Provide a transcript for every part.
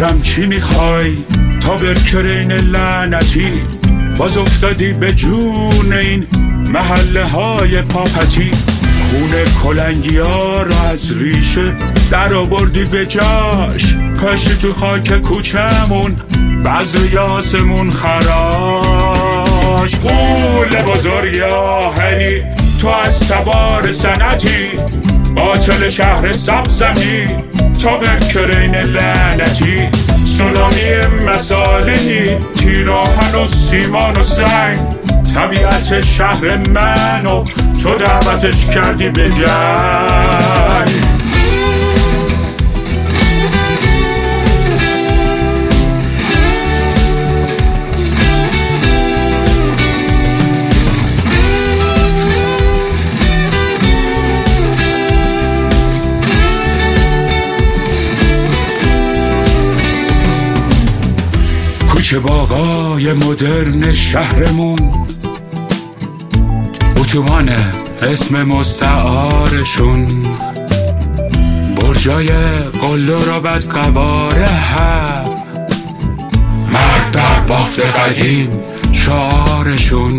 بگم چی میخوای تا برکرین لعنتی باز افتادی به جون این محله های پاپتی خون کلنگی ها را از ریشه در آوردی به جاش کاشتی تو خاک کوچمون بذر آسمون خراش قول بزرگ آهنی تو از سوار سنتی باطل شهر سبزمی تا برکرین لعنتی سونامی مسالهی تیراهن و سیمان و سنگ طبیعت شهر منو تو دعوتش کردی به جنگ کوچه باغای مدرن شهرمون اتوبانه اسم مستعارشون برجای قلو را بد قواره هم مرد در بافت قدیم شعارشون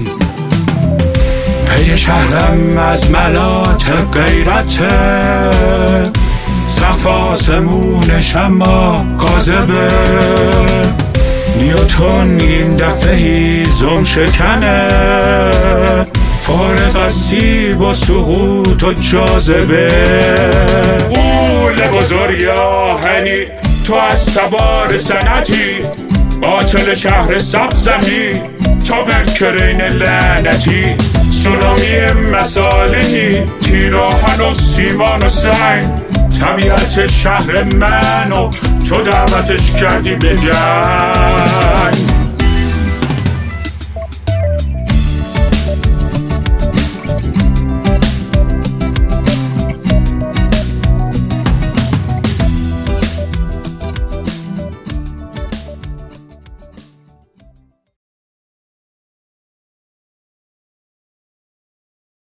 پی شهرم از ملات غیرته سقف آسمونش اما کاذبه نیوتن این دفعه هیزم شکنه فارغ از سیب و سقوط و جاذبه قول بزرگ آهنی تو از سوار سنتی باطل شهر سبزمی تا برکرین لعنتی سونامی مسالهی تیراهن و سیمان و سنگ طبیعت شهر منو تو دعوتش کردی به جنگ